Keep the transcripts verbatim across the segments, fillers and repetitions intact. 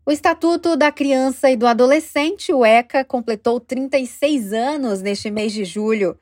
O Estatuto da Criança e do Adolescente, o ECA, completou trinta e seis anos neste mês de julho.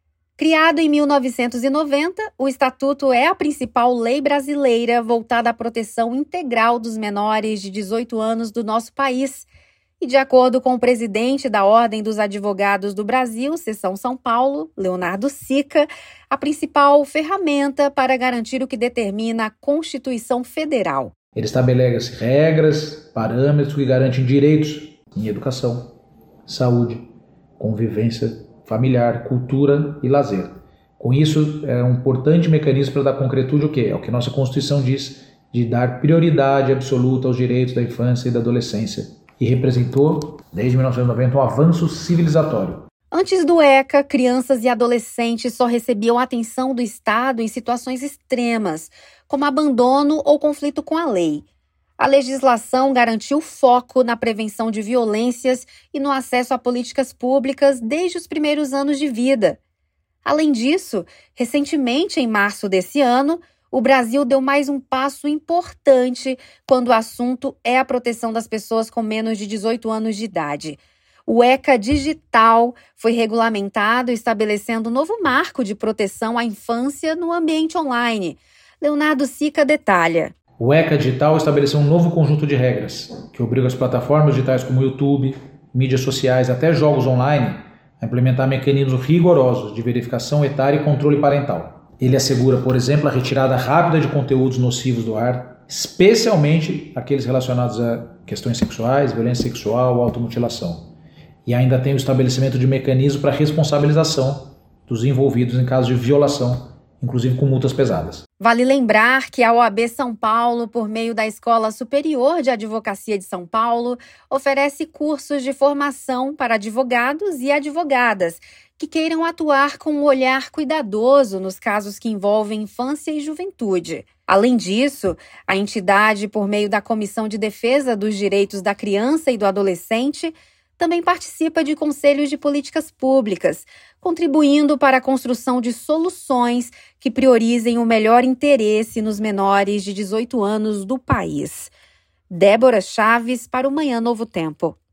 Criado em mil novecentos e noventa, o Estatuto é a principal lei brasileira voltada à proteção integral dos menores de dezoito anos do nosso país. E, de acordo com o presidente da Ordem dos Advogados do Brasil, Seção São Paulo, Leonardo Sica, a principal ferramenta para garantir o que determina a Constituição Federal. Ele estabelece regras, parâmetros que garantem direitos em educação, saúde, convivência familiar, cultura e lazer. Com isso, é um importante mecanismo para dar concretude ao quê? É o que nossa Constituição diz, de dar prioridade absoluta aos direitos da infância e da adolescência. E representou, desde mil novecentos e noventa, um avanço civilizatório. Antes do ECA, crianças e adolescentes só recebiam atenção do Estado em situações extremas, como abandono ou conflito com a lei. A legislação garantiu foco na prevenção de violências e no acesso a políticas públicas desde os primeiros anos de vida. Além disso, recentemente, em março desse ano, o Brasil deu mais um passo importante quando o assunto é a proteção das pessoas com menos de dezoito anos de idade. O ECA Digital foi regulamentado, estabelecendo um novo marco de proteção à infância no ambiente online. Leonardo Sica detalha. O ECA Digital estabeleceu um novo conjunto de regras, que obriga as plataformas digitais como YouTube, mídias sociais, até jogos online, a implementar mecanismos rigorosos de verificação etária e controle parental. Ele assegura, por exemplo, a retirada rápida de conteúdos nocivos do ar, especialmente aqueles relacionados a questões sexuais, violência sexual ou automutilação. E ainda tem o estabelecimento de mecanismos para responsabilização dos envolvidos em casos de violação, inclusive com multas pesadas. Vale lembrar que a O A B São Paulo, por meio da Escola Superior de Advocacia de São Paulo, oferece cursos de formação para advogados e advogadas que queiram atuar com um olhar cuidadoso nos casos que envolvem infância e juventude. Além disso, a entidade, por meio da Comissão de Defesa dos Direitos da Criança e do Adolescente, também participa de conselhos de políticas públicas, contribuindo para a construção de soluções que priorizem o melhor interesse nos menores de dezoito anos do país. Débora Chaves para o Manhã Novo Tempo.